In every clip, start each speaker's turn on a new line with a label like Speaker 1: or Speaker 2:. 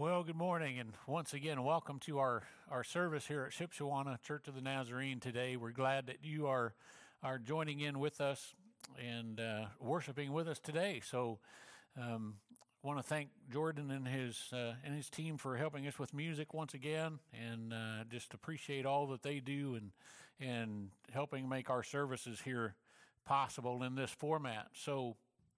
Speaker 1: Well, good morning, and once again, welcome to our service here at Shipshewana Church of the Nazarene today. We're glad that you are joining in with us and worshiping with us today. So, want to thank Jordan and his team for helping us with music once again, and just appreciate all that they do and helping make our services here possible in this format. So.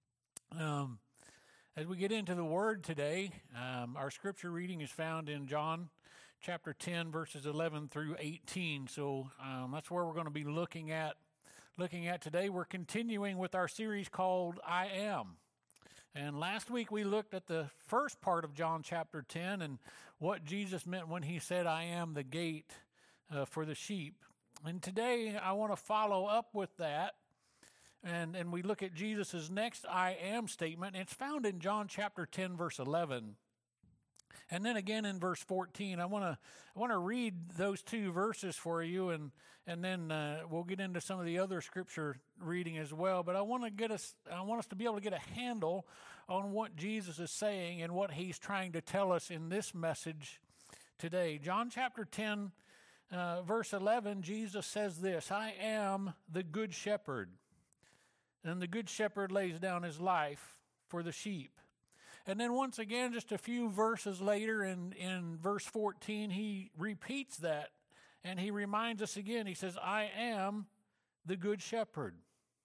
Speaker 1: As we get into the Word today, our scripture reading is found in John chapter 10, verses 11 through 18. So that's where we're going to be looking at today. We're continuing with our series called I Am. And last week we looked at the first part of John chapter 10 and what Jesus meant when he said, I am the gate for the sheep. And today I want to follow up with that. And we look at Jesus' next I am statement. It's found in John chapter 10, verse 11. And then again in verse 14. I want to read those two verses for you, and then we'll get into some of the other scripture reading as well. But I want us to be able to get a handle on what Jesus is saying and what he's trying to tell us in this message today. John chapter 10, verse 11, Jesus says this, I am the good shepherd. And the good shepherd lays down his life for the sheep. And then once again, just a few verses later in verse 14, he repeats that. And he reminds us again, he says, I am the good shepherd.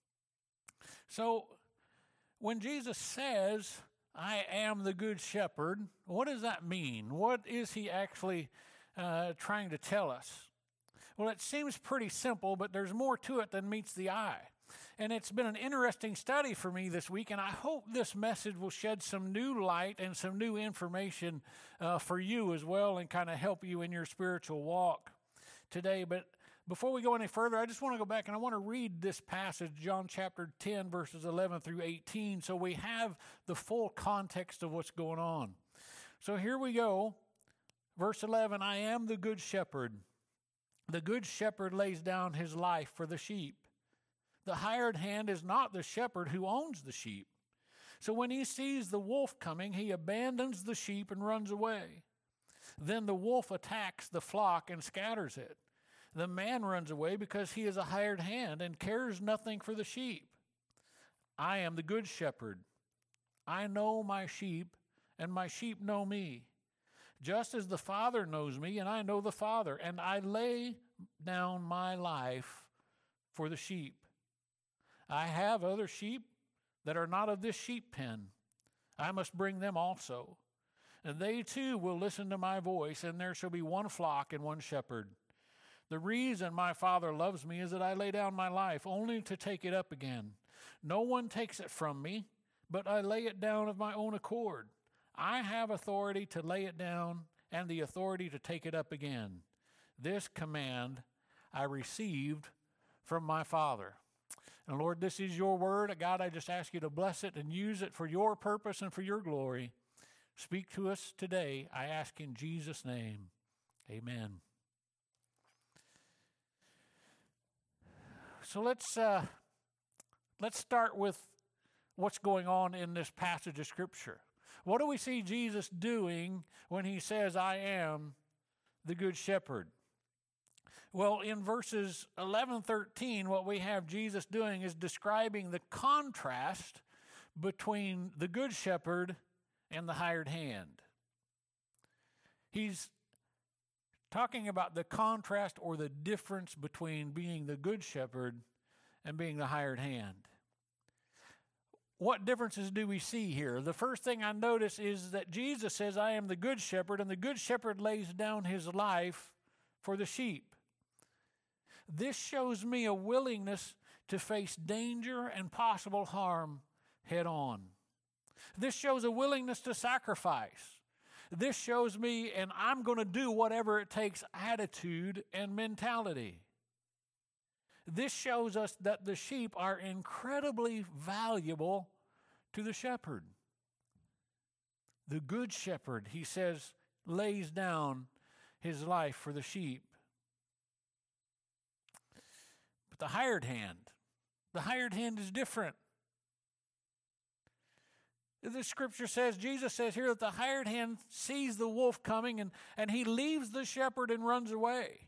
Speaker 1: So when Jesus says, I am the good shepherd, what does that mean? What is he actually trying to tell us? Well, it seems pretty simple, but there's more to it than meets the eye. And it's been an interesting study for me this week, and I hope this message will shed some new light and some new information for you as well and kind of help you in your spiritual walk today. But before we go any further, I just want to go back and I want to read this passage, John chapter 10, verses 11 through 18, so we have the full context of what's going on. So here we go. Verse 11, I am the good shepherd. The good shepherd lays down his life for the sheep. The hired hand is not the shepherd who owns the sheep. So when he sees the wolf coming, he abandons the sheep and runs away. Then the wolf attacks the flock and scatters it. The man runs away because he is a hired hand and cares nothing for the sheep. I am the good shepherd. I know my sheep, and my sheep know me. Just as the Father knows me, and I know the Father, and I lay down my life for the sheep. I have other sheep that are not of this sheep pen. I must bring them also. And they too will listen to my voice, and there shall be one flock and one shepherd. The reason my Father loves me is that I lay down my life, only to take it up again. No one takes it from me, but I lay it down of my own accord. I have authority to lay it down and the authority to take it up again. This command I received from my Father. And Lord, this is your word. God, I just ask you to bless it and use it for your purpose and for your glory. Speak to us today, I ask in Jesus' name. Amen. So let's start with what's going on in this passage of Scripture. What do we see Jesus doing when he says, I am the good shepherd? Well, in verses 11, 13, what we have Jesus doing is describing the contrast between the good shepherd and the hired hand. He's talking about the contrast or the difference between being the good shepherd and being the hired hand. What differences do we see here? The first thing I notice is that Jesus says, I am the good shepherd, and the good shepherd lays down his life for the sheep. This shows me a willingness to face danger and possible harm head on. This shows a willingness to sacrifice. This shows me an I'm going to do whatever it takes attitude and mentality. This shows us that the sheep are incredibly valuable to the shepherd. The good shepherd, he says, lays down his life for the sheep. But the hired hand is different. The scripture says, Jesus says here that the hired hand sees the wolf coming and he leaves the shepherd and runs away.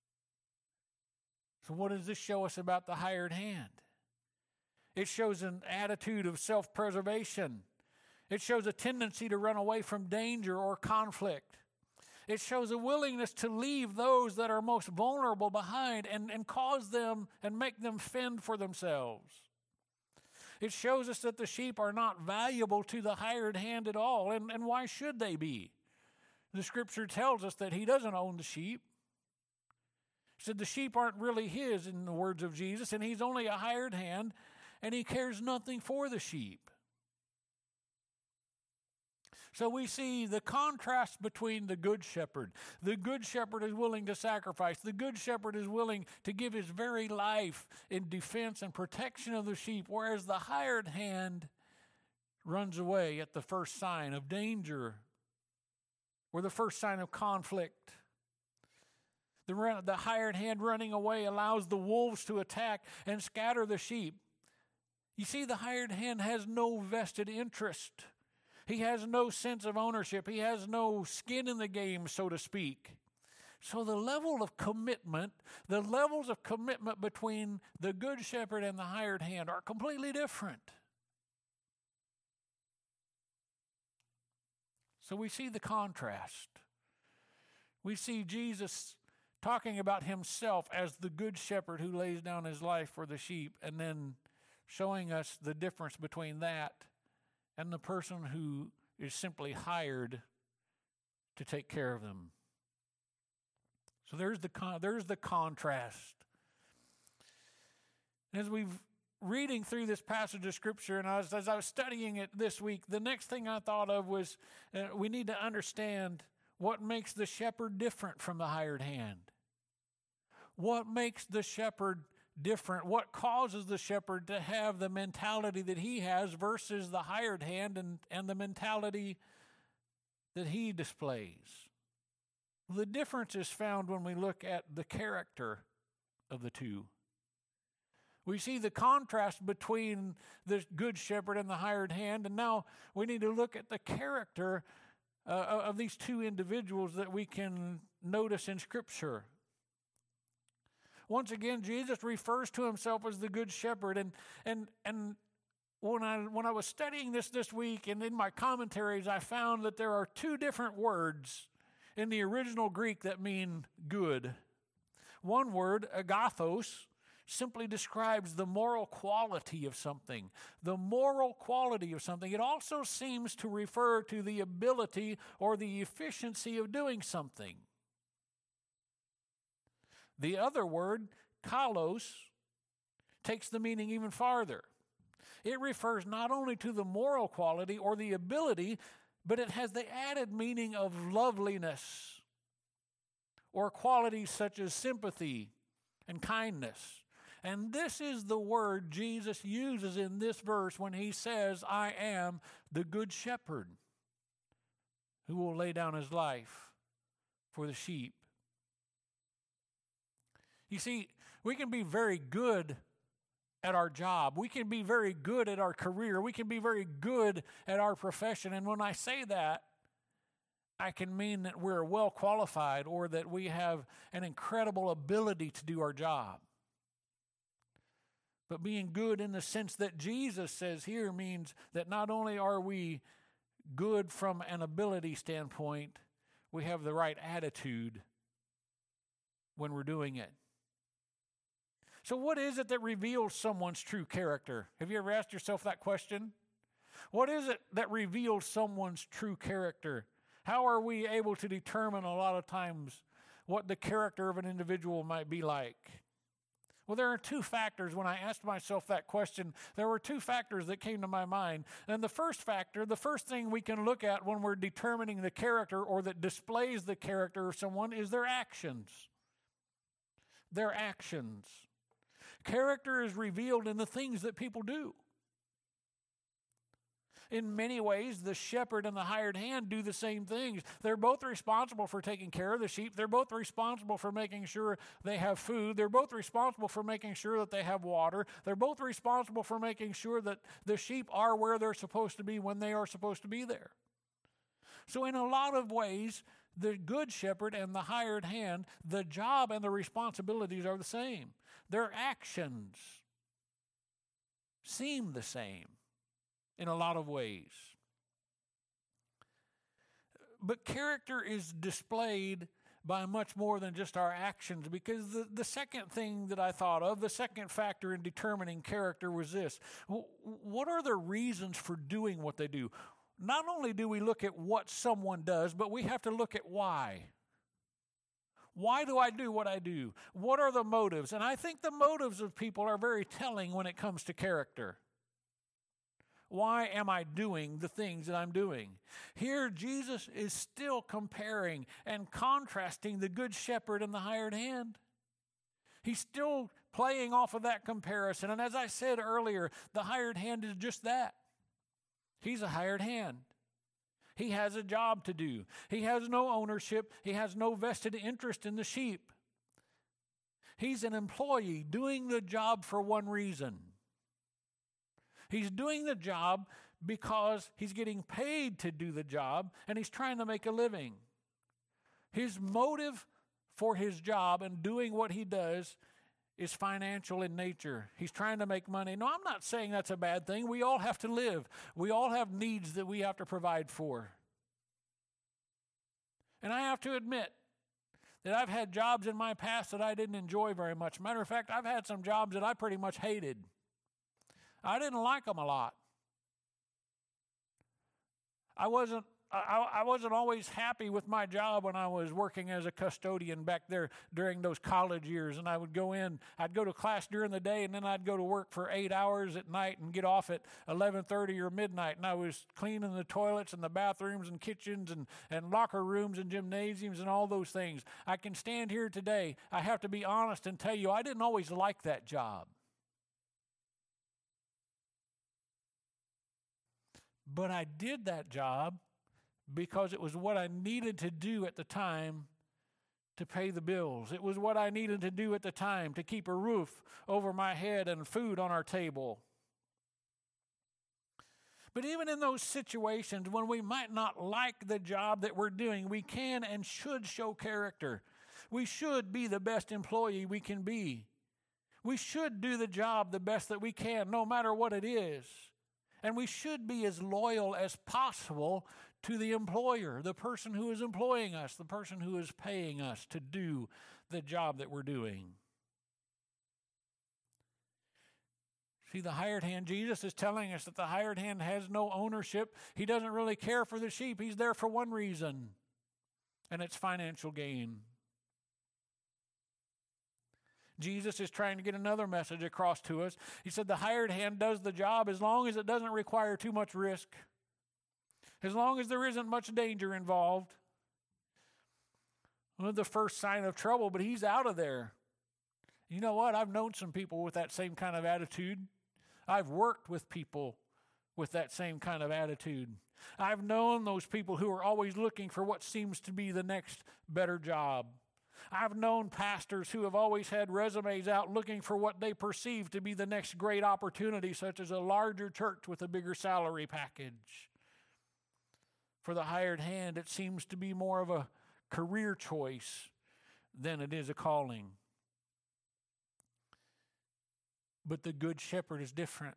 Speaker 1: So what does this show us about the hired hand? It shows an attitude of self-preservation. It shows a tendency to run away from danger or conflict. It shows a willingness to leave those that are most vulnerable behind and cause them and make them fend for themselves. It shows us that the sheep are not valuable to the hired hand at all, and why should they be? The scripture tells us that he doesn't own the sheep. It said the sheep aren't really his, in the words of Jesus, and he's only a hired hand, and he cares nothing for the sheep. So we see the contrast between the good shepherd. The good shepherd is willing to sacrifice. The good shepherd is willing to give his very life in defense and protection of the sheep, whereas the hired hand runs away at the first sign of danger or the first sign of conflict. The hired hand running away allows the wolves to attack and scatter the sheep. You see, the hired hand has no vested interest. He has no sense of ownership. He has no skin in the game, so to speak. So the level of commitment, the levels of commitment between the good shepherd and the hired hand are completely different. So we see the contrast. We see Jesus talking about himself as the good shepherd who lays down his life for the sheep, and then showing us the difference between that and the person who is simply hired to take care of them. So there's the contrast. As we've reading through this passage of Scripture, and as I was studying it this week, the next thing I thought of was we need to understand what makes the shepherd different from the hired hand. What makes the shepherd different? What causes the shepherd to have the mentality that he has versus the hired hand and the mentality that he displays? The difference is found when we look at the character of the two. We see the contrast between the good shepherd and the hired hand, and now we need to look at the character of these two individuals that we can notice in Scripture. Once again, Jesus refers to himself as the good shepherd, and when I was studying this week and in my commentaries, I found that there are two different words in the original Greek that mean good. One word, agathos, simply describes the moral quality of something. The moral quality of something. It also seems to refer to the ability or the efficiency of doing something. The other word, kalos, takes the meaning even farther. It refers not only to the moral quality or the ability, but it has the added meaning of loveliness or qualities such as sympathy and kindness. And this is the word Jesus uses in this verse when he says, I am the good shepherd who will lay down his life for the sheep. You see, we can be very good at our job. We can be very good at our career. We can be very good at our profession. And when I say that, I can mean that we're well qualified or that we have an incredible ability to do our job. But being good in the sense that Jesus says here means that not only are we good from an ability standpoint, we have the right attitude when we're doing it. So what is it that reveals someone's true character? Have you ever asked yourself that question? What is it that reveals someone's true character? How are we able to determine a lot of times what the character of an individual might be like? Well, there are two factors. When I asked myself that question, there were two factors that came to my mind. And the first factor, the first thing we can look at when we're determining the character or that displays the character of someone is their actions. Their actions. Character is revealed in the things that people do. In many ways, the shepherd and the hired hand do the same things. They're both responsible for taking care of the sheep. They're both responsible for making sure they have food. They're both responsible for making sure that they have water. They're both responsible for making sure that the sheep are where they're supposed to be when they are supposed to be there. So in a lot of ways, the good shepherd and the hired hand, the job and the responsibilities are the same. Their actions seem the same in a lot of ways. But character is displayed by much more than just our actions, because the second thing that I thought of, the second factor in determining character was this. What are the reasons for doing what they do? Not only do we look at what someone does, but we have to look at why. Why do I do what I do? What are the motives? And I think the motives of people are very telling when it comes to character. Why am I doing the things that I'm doing? Here, Jesus is still comparing and contrasting the good shepherd and the hired hand. He's still playing off of that comparison. And as I said earlier, the hired hand is just that. He's a hired hand. He has a job to do. He has no ownership. He has no vested interest in the sheep. He's an employee doing the job for one reason. He's doing the job because he's getting paid to do the job, and he's trying to make a living. His motive for his job and doing what he does is financial in nature. He's trying to make money. No, I'm not saying that's a bad thing. We all have to live. We all have needs that we have to provide for. And I have to admit that I've had jobs in my past that I didn't enjoy very much. Matter of fact, I've had some jobs that I pretty much hated. I didn't like them a lot. I wasn't always happy with my job when I was working as a custodian back there during those college years. And I would go to class during the day, and then I'd go to work for 8 hours at night and get off at 11:30 or midnight. And I was cleaning the toilets and the bathrooms and kitchens and locker rooms and gymnasiums and all those things. I can stand here today. I have to be honest and tell you, I didn't always like that job. But I did that job because it was what I needed to do at the time to pay the bills. It was what I needed to do at the time to keep a roof over my head and food on our table. But even in those situations when we might not like the job that we're doing, we can and should show character. We should be the best employee we can be. We should do the job the best that we can, no matter what it is. And we should be as loyal as possible to the employer, the person who is employing us, the person who is paying us to do the job that we're doing. See, the hired hand, Jesus is telling us that the hired hand has no ownership. He doesn't really care for the sheep. He's there for one reason, and it's financial gain. Jesus is trying to get another message across to us. He said the hired hand does the job as long as it doesn't require too much risk, as long as there isn't much danger involved. Well, the first sign of trouble, but he's out of there. You know what? I've known some people with that same kind of attitude. I've worked with people with that same kind of attitude. I've known those people who are always looking for what seems to be the next better job. I've known pastors who have always had resumes out looking for what they perceive to be the next great opportunity, such as a larger church with a bigger salary package. For the hired hand, it seems to be more of a career choice than it is a calling. But the good shepherd is different.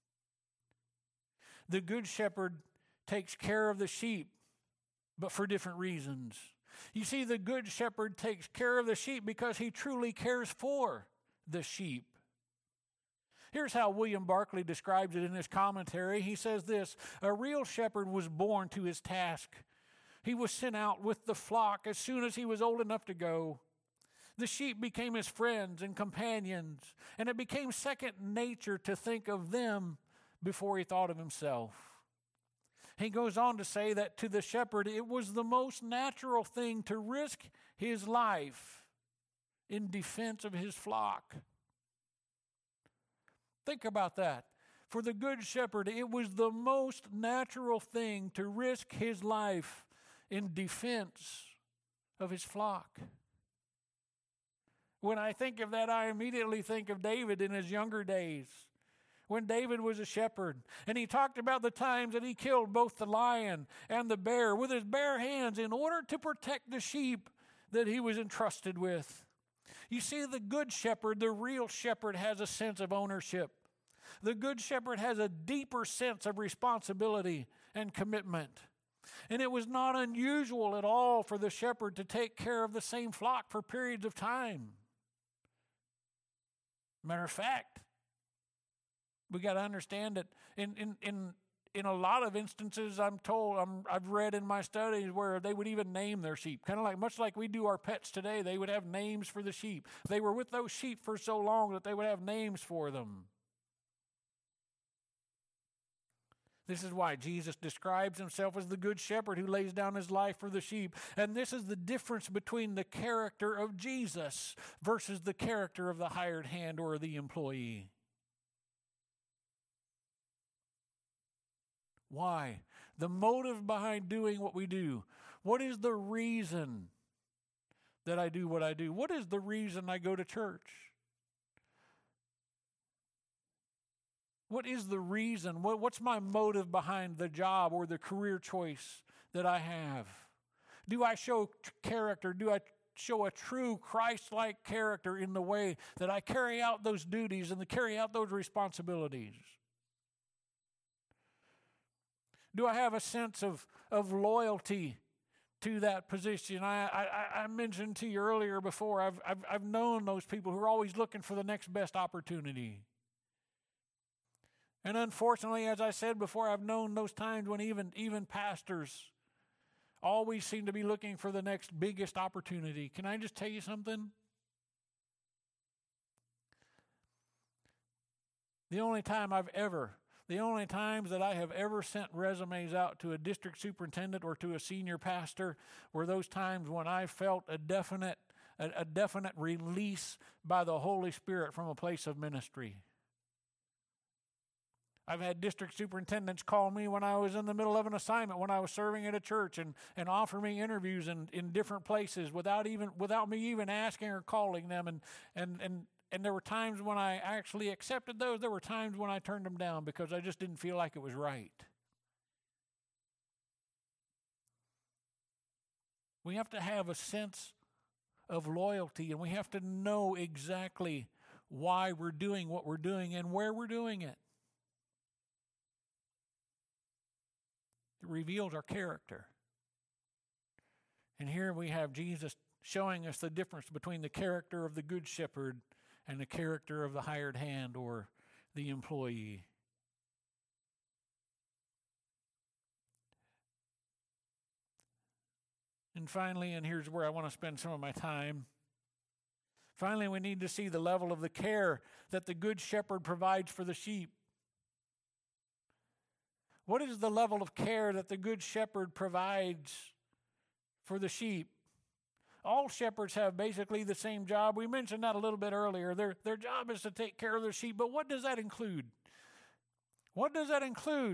Speaker 1: The good shepherd takes care of the sheep, but for different reasons. You see, the good shepherd takes care of the sheep because he truly cares for the sheep. Here's how William Barclay describes it in his commentary. He says this: a real shepherd was born to his task. He was sent out with the flock as soon as he was old enough to go. The sheep became his friends and companions, and it became second nature to think of them before he thought of himself. He goes on to say that to the shepherd, it was the most natural thing to risk his life in defense of his flock. Think about that. For the Good Shepherd, it was the most natural thing to risk his life in defense of his flock. When I think of that, I immediately think of David in his younger days, when David was a shepherd. And he talked about the times that he killed both the lion and the bear with his bare hands in order to protect the sheep that he was entrusted with. You see, the Good Shepherd, the real shepherd, has a sense of ownership. The Good Shepherd has a deeper sense of responsibility and commitment. And it was not unusual at all for the shepherd to take care of the same flock for periods of time. Matter of fact, we got to understand that in a lot of instances, I've read in my studies where they would even name their sheep, kind of like much like we do our pets today. They would have names for the sheep. They were with those sheep for so long that they would have names for them. This is why Jesus describes himself as the Good Shepherd who lays down his life for the sheep. And this is the difference between the character of Jesus versus the character of the hired hand or the employee. Why? The motive behind doing what we do. What is the reason that I do what I do? What is the reason I go to church? What is the reason? What's my motive behind the job or the career choice that I have? Do I show character? Do I show a true Christ-like character in the way that I carry out those duties and carry out those responsibilities? Do I have a sense of loyalty to that position? I mentioned to you earlier before, I've known those people who are always looking for the next best opportunity. And unfortunately, as I said before, I've known those times when even pastors always seem to be looking for the next biggest opportunity. Can I just tell you something? The only times that I have ever sent resumes out to a district superintendent or to a senior pastor were those times when I felt a definite release by the Holy Spirit from a place of ministry. I've had district superintendents call me when I was in the middle of an assignment, when I was serving at a church, and offer me interviews in different places without me even asking or calling them. And there were times when I actually accepted those. There were times when I turned them down because I just didn't feel like it was right. We have to have a sense of loyalty, and we have to know exactly why we're doing what we're doing and where we're doing it. It reveals our character. And here we have Jesus showing us the difference between the character of the Good Shepherd and the character of the hired hand or the employee. And finally, and here's where I want to spend some of my time, finally we need to see the level of the care that the Good Shepherd provides for the sheep. What is the level of care that the Good Shepherd provides for the sheep? All shepherds have basically the same job. We mentioned that a little bit earlier. Their job is to take care of their sheep, but what does that include? What does that include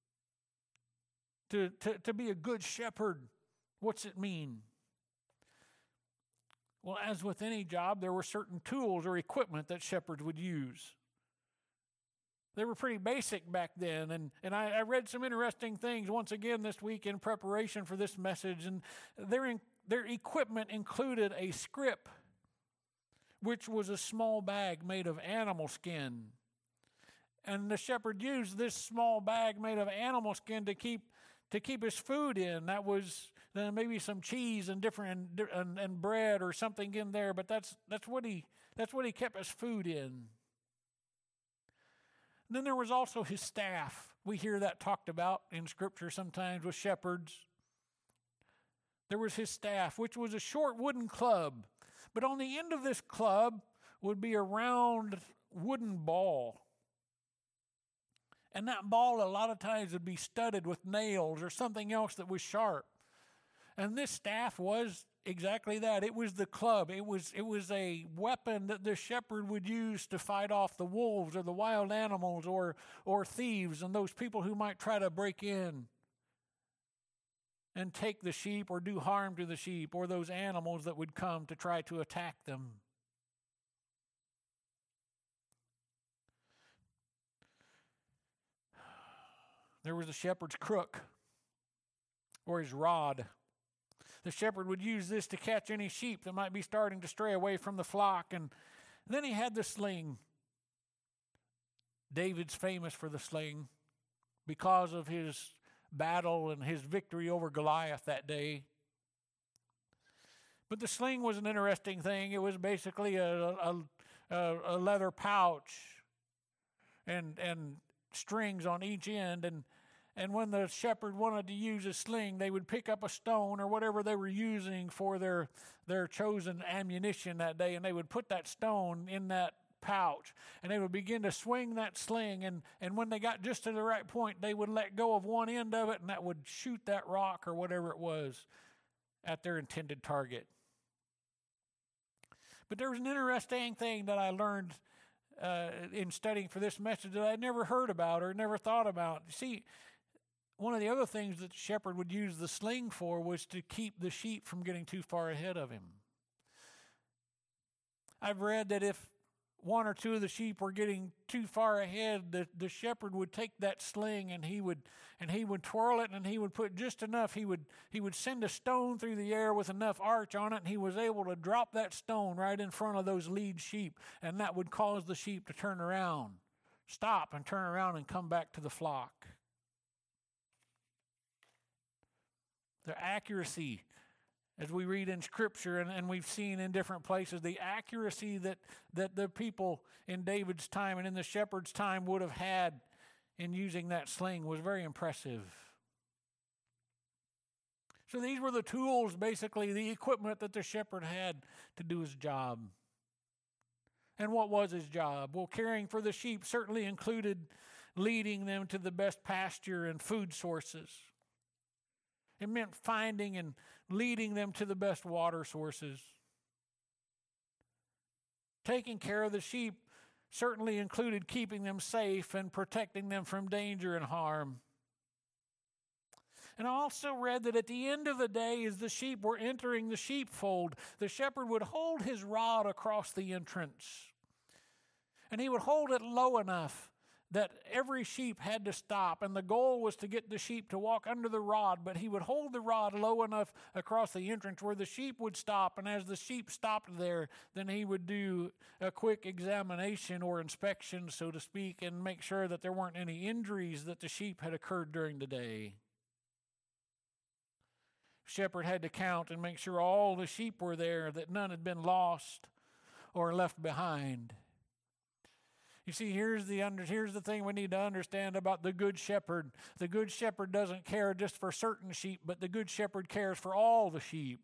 Speaker 1: to be a good shepherd? What's it mean? Well, as with any job, there were certain tools or equipment that shepherds would use. They were pretty basic back then, and I read some interesting things once again this week in preparation for this message, and their equipment included a scrip, which was a small bag made of animal skin. And the shepherd used this small bag made of animal skin to keep his food in. That was then maybe some cheese and and bread or something in there, but that's what he kept his food in. Then there was also his staff. We hear that talked about in Scripture sometimes with shepherds. There was his staff, which was a short wooden club. But on the end of this club would be a round wooden ball. And that ball a lot of times would be studded with nails or something else that was sharp. And this staff was exactly that. It was the club. It was a weapon that the shepherd would use to fight off the wolves or the wild animals or thieves and those people who might try to break in and take the sheep or do harm to the sheep, or those animals that would come to try to attack them. There was the shepherd's crook, or his rod. The shepherd would use this to catch any sheep that might be starting to stray away from the flock. And then he had the sling. David's famous for the sling because of his battle and his victory over Goliath that day. But the sling was an interesting thing. It was basically a leather pouch and strings on each end. And when the shepherd wanted to use a sling, they would pick up a stone or whatever they were using for their chosen ammunition that day, and they would put that stone in that pouch, and they would begin to swing that sling, and when they got just to the right point, they would let go of one end of it, and that would shoot that rock or whatever it was at their intended target. But there was an interesting thing that I learned in studying for this message that I'd never heard about or never thought about. See, one of the other things that the shepherd would use the sling for was to keep the sheep from getting too far ahead of him. I've read that if one or two of the sheep were getting too far ahead, the shepherd would take that sling and he would twirl it, and he would put just enough. He would send a stone through the air with enough arch on it, and he was able to drop that stone right in front of those lead sheep, and that would cause the sheep to turn around, stop and turn around and come back to the flock. The accuracy, as we read in Scripture and we've seen in different places, the accuracy that the people in David's time and in the shepherd's time would have had in using that sling was very impressive. So these were the tools, basically, the equipment that the shepherd had to do his job. And what was his job? Well, caring for the sheep certainly included leading them to the best pasture and food sources. It meant finding and leading them to the best water sources. Taking care of the sheep certainly included keeping them safe and protecting them from danger and harm. And I also read that at the end of the day, as the sheep were entering the sheepfold, the shepherd would hold his rod across the entrance. And he would hold it low enough that every sheep had to stop, and the goal was to get the sheep to walk under the rod, but he would hold the rod low enough across the entrance where the sheep would stop, and as the sheep stopped there, then he would do a quick examination or inspection, so to speak, and make sure that there weren't any injuries that the sheep had occurred during the day. Shepherd had to count and make sure all the sheep were there, that none had been lost or left behind. You see, here's the thing we need to understand about the Good Shepherd. The Good Shepherd doesn't care just for certain sheep, but the Good Shepherd cares for all the sheep.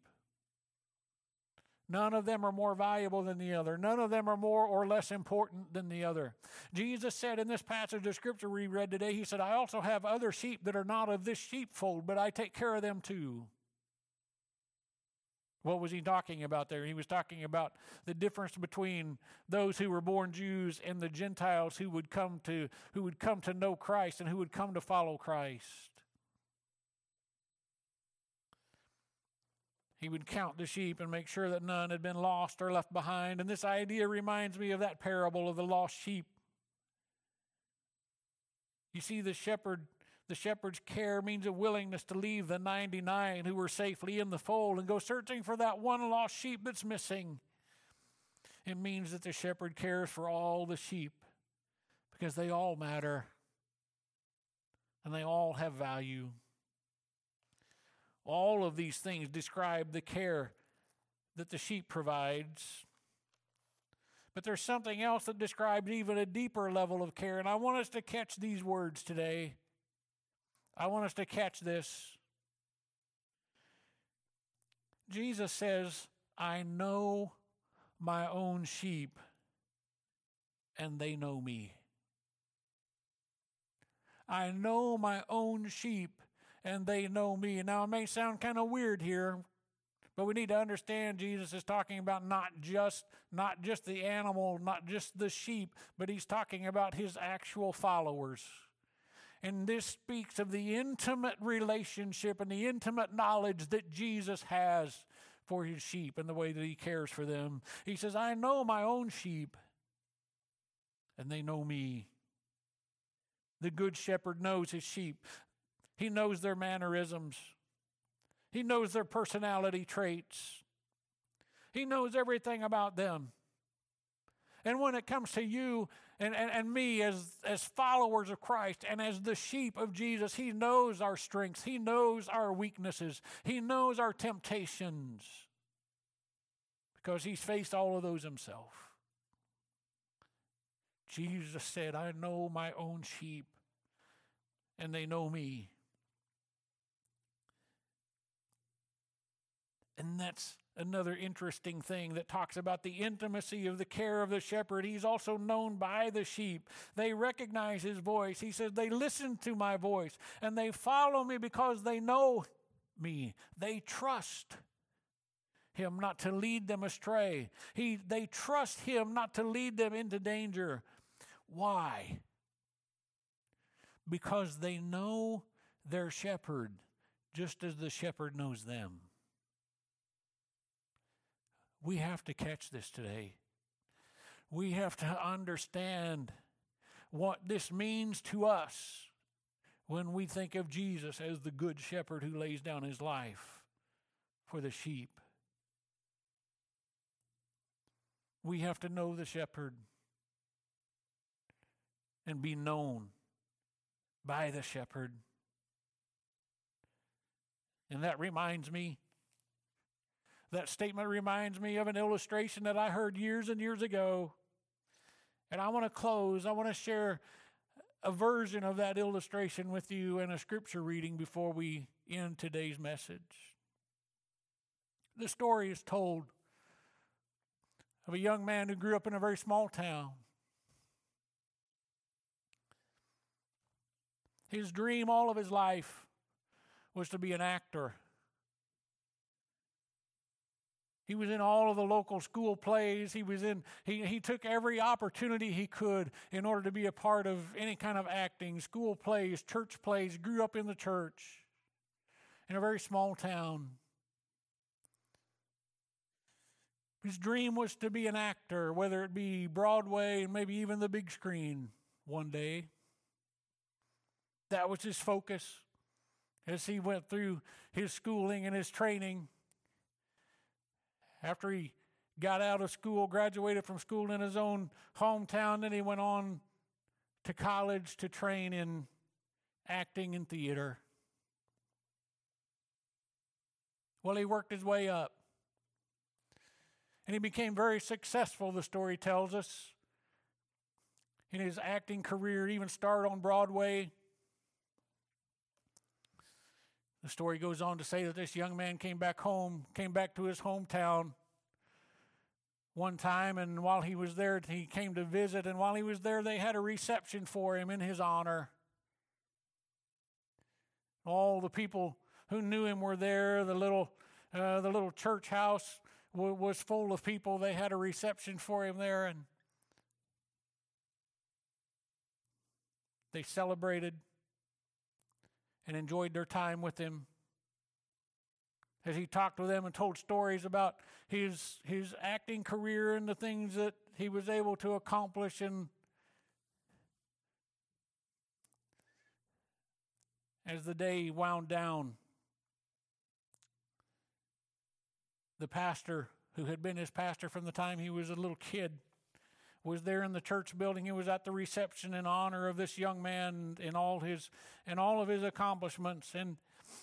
Speaker 1: None of them are more valuable than the other. None of them are more or less important than the other. Jesus said in this passage of Scripture we read today, he said, I also have other sheep that are not of this sheepfold, but I take care of them too. What was he talking about there? He was talking about the difference between those who were born Jews and the Gentiles who would come to know Christ and who would come to follow Christ. He would count the sheep and make sure that none had been lost or left behind. And this idea reminds me of that parable of the lost sheep. You see, the shepherd's care means a willingness to leave the 99 who were safely in the fold and go searching for that one lost sheep that's missing. It means that the shepherd cares for all the sheep because they all matter and they all have value. All of these things describe the care that the sheep provides. But there's something else that describes even a deeper level of care, and I want us to catch these words today. I want us to catch this. Jesus says, I know my own sheep, and they know me. I know my own sheep, and they know me. Now, it may sound kind of weird here, but we need to understand Jesus is talking about not just the animal, not just the sheep, but he's talking about his actual followers. And this speaks of the intimate relationship and the intimate knowledge that Jesus has for his sheep and the way that he cares for them. He says, I know my own sheep, and they know me. The good shepherd knows his sheep. He knows their mannerisms. He knows their personality traits. He knows everything about them. And when it comes to you and me as followers of Christ and as the sheep of Jesus, he knows our strengths. He knows our weaknesses. He knows our temptations because he's faced all of those himself. Jesus said, I know my own sheep and they know me. And that's another interesting thing that talks about the intimacy of the care of the shepherd. He's also known by the sheep. They recognize his voice. He says, they listen to my voice and they follow me because they know me. They trust him not to lead them astray. They trust him not to lead them into danger. Why? Because they know their shepherd just as the shepherd knows them. We have to catch this today. We have to understand what this means to us when we think of Jesus as the good shepherd who lays down his life for the sheep. We have to know the shepherd and be known by the shepherd. And that statement reminds me of an illustration that I heard years and years ago. And I want to close. I want to share a version of that illustration with you and a scripture reading before we end today's message. The story is told of a young man who grew up in a very small town. His dream all of his life was to be an actor. He was in all of the local school plays. He took every opportunity he could in order to be a part of any kind of acting, school plays, church plays. Grew up in the church in a very small town. His dream was to be an actor, whether it be Broadway and maybe even the big screen one day. That was his focus as he went through his schooling and his training. After he got out of school, graduated from school in his own hometown, then he went on to college to train in acting and theater. Well, he worked his way up. And he became very successful, the story tells us, in his acting career, even started on Broadway. The story goes on to say that this young man came back to his hometown one time, and while he was there, he came to visit, and while he was there, they had a reception for him in his honor. All the people who knew him were there. The little church house was full of people. They had a reception for him there, and they celebrated and enjoyed their time with him as he talked with them and told stories about his acting career and the things that he was able to accomplish. And as the day wound down, the pastor, who had been his pastor from the time he was a little kid, was there in the church building. He was at the reception in honor of this young man and all of his accomplishments. And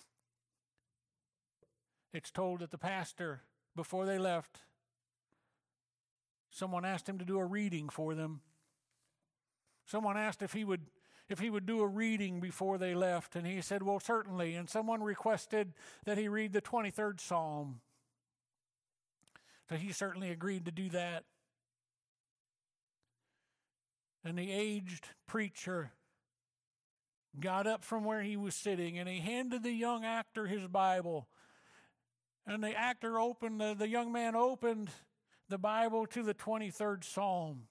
Speaker 1: it's told that the pastor, before they left, someone asked him to do a reading for them. Someone asked if he would do a reading before they left, and he said, well, certainly. And someone requested that he read the 23rd Psalm. So he certainly agreed to do that. And the aged preacher got up from where he was sitting, and he handed the young actor his Bible. And the young man opened the Bible to the 23rd Psalm.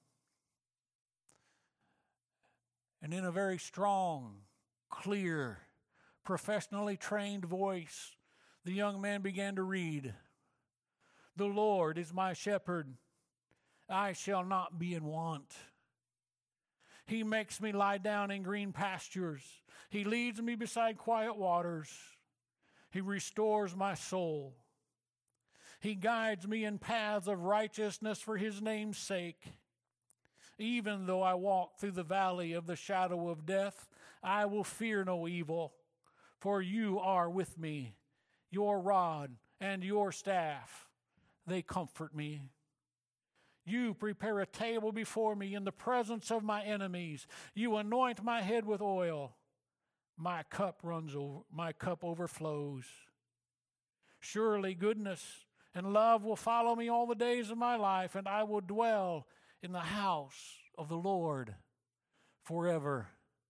Speaker 1: And in a very strong, clear, professionally trained voice, the young man began to read, "The Lord is my shepherd. I shall not be in want. He makes me lie down in green pastures. He leads me beside quiet waters. He restores my soul. He guides me in paths of righteousness for his name's sake. Even though I walk through the valley of the shadow of death, I will fear no evil, for you are with me. Your rod and your staff, they comfort me. You prepare a table before me in the presence of my enemies. You anoint my head with oil. My cup overflows. Surely goodness and love will follow me all the days of my life, and I will dwell in the house of the Lord forever."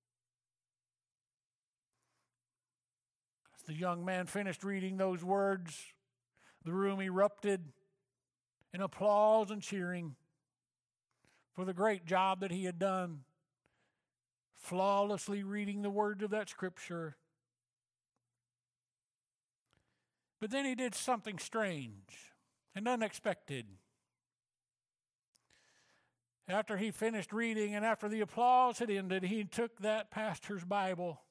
Speaker 1: As the young man finished reading those words, the room erupted in applause and cheering for the great job that he had done, flawlessly reading the words of that scripture. But then he did something strange and unexpected. After he finished reading and after the applause had ended, he took that pastor's Bible,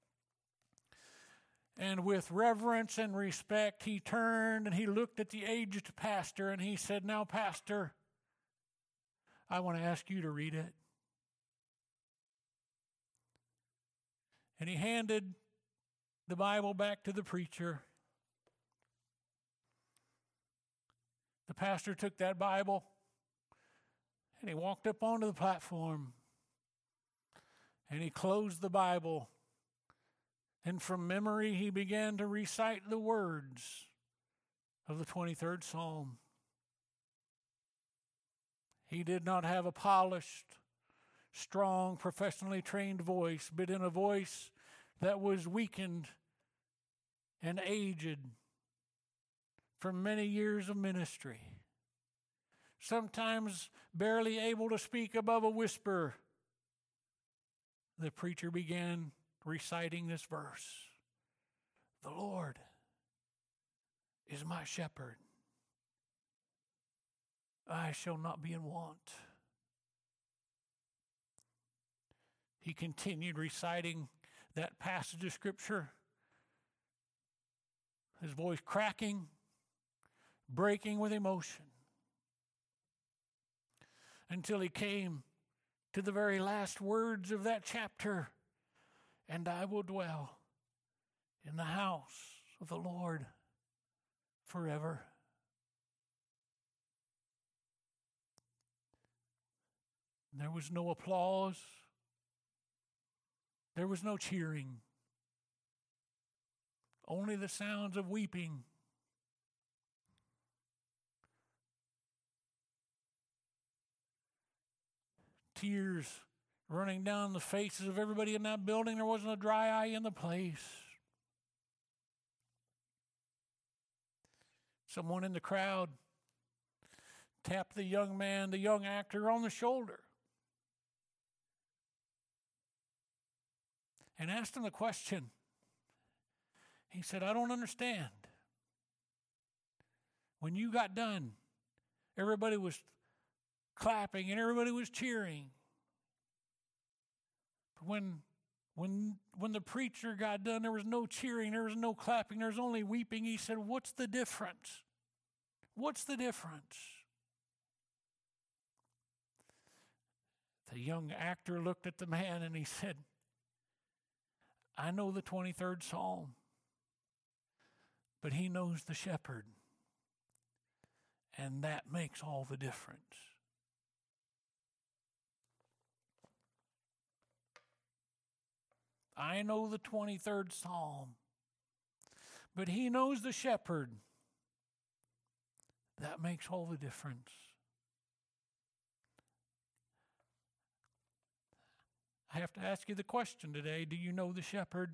Speaker 1: and with reverence and respect, he turned and he looked at the aged pastor and he said, "Now, Pastor, I want to ask you to read it." And he handed the Bible back to the preacher. The pastor took that Bible and he walked up onto the platform and he closed the Bible. And from memory, he began to recite the words of the 23rd Psalm. He did not have a polished, strong, professionally trained voice, but in a voice that was weakened and aged from many years of ministry, sometimes barely able to speak above a whisper, the preacher began reciting this verse. "The Lord is my shepherd. I shall not be in want." He continued reciting that passage of Scripture, his voice cracking, breaking with emotion, until he came to the very last words of that chapter, "And I will dwell in the house of the Lord forever." There was no applause. There was no cheering. Only the sounds of weeping. Tears running down the faces of everybody in that building. There wasn't a dry eye in the place. Someone in the crowd tapped the young man, the young actor, on the shoulder and asked him the question. He said, "I don't understand. When you got done, everybody was clapping and everybody was cheering. But when the preacher got done, there was no cheering, there was no clapping, there was only weeping." He said, "What's the difference? What's the difference?" The young actor looked at the man and he said, "I know the 23rd Psalm, but he knows the shepherd, and that makes all the difference." I know the 23rd Psalm, but he knows the shepherd. That makes all the difference. I have to ask you the question today, do you know the shepherd?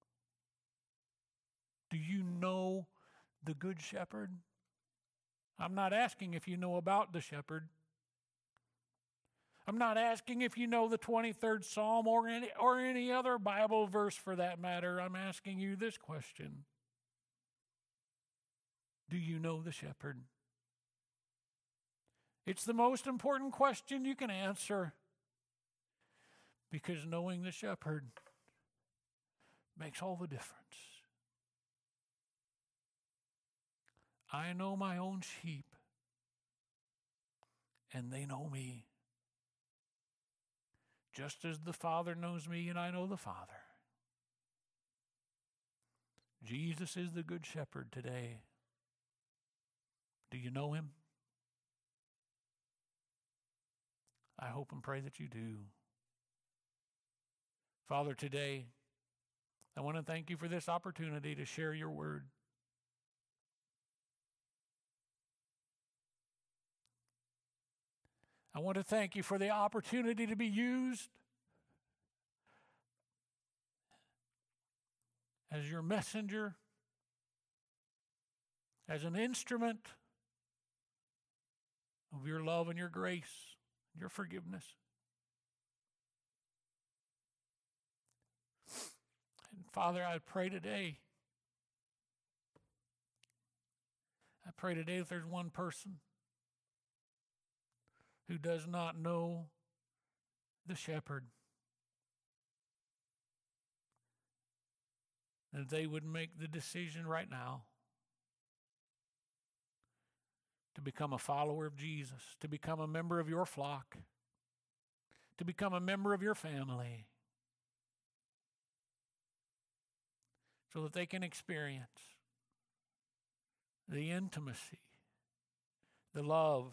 Speaker 1: Do you know the good shepherd? I'm not asking if you know about the shepherd. I'm not asking if you know the 23rd Psalm or any other Bible verse for that matter. I'm asking you this question. Do you know the shepherd? It's the most important question you can answer, because knowing the shepherd makes all the difference. I know my own sheep, and they know me, just as the Father knows me and I know the Father. Jesus is the good shepherd today. Do you know him? I hope and pray that you do. Father, today, I want to thank you for this opportunity to share your word. I want to thank you for the opportunity to be used as your messenger, as an instrument of your love and your grace, your forgiveness. And Father, I pray today if there's one person who does not know the shepherd, that they would make the decision right now to become a follower of Jesus, to become a member of your flock, to become a member of your family, so that they can experience the intimacy, the love,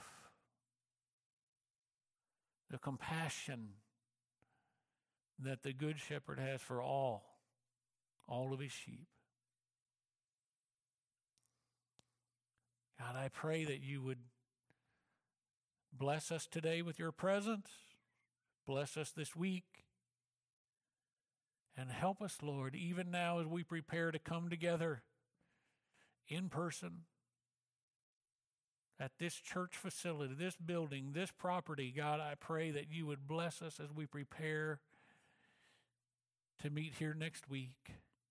Speaker 1: the compassion that the Good Shepherd has for all of his sheep. God, I pray that you would bless us today with your presence, bless us this week, and help us, Lord, even now as we prepare to come together in person at this church facility, this building, this property. God, I pray that you would bless us as we prepare to meet here next week.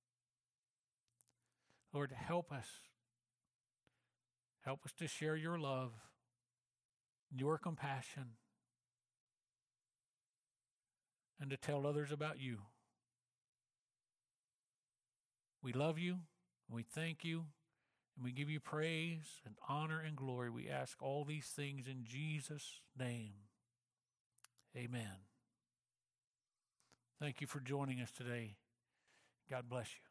Speaker 1: Lord, help us. Help us to share your love, your compassion, and to tell others about you. We love you, we thank you, and we give you praise and honor and glory. We ask all these things in Jesus' name. Amen. Thank you for joining us today. God bless you.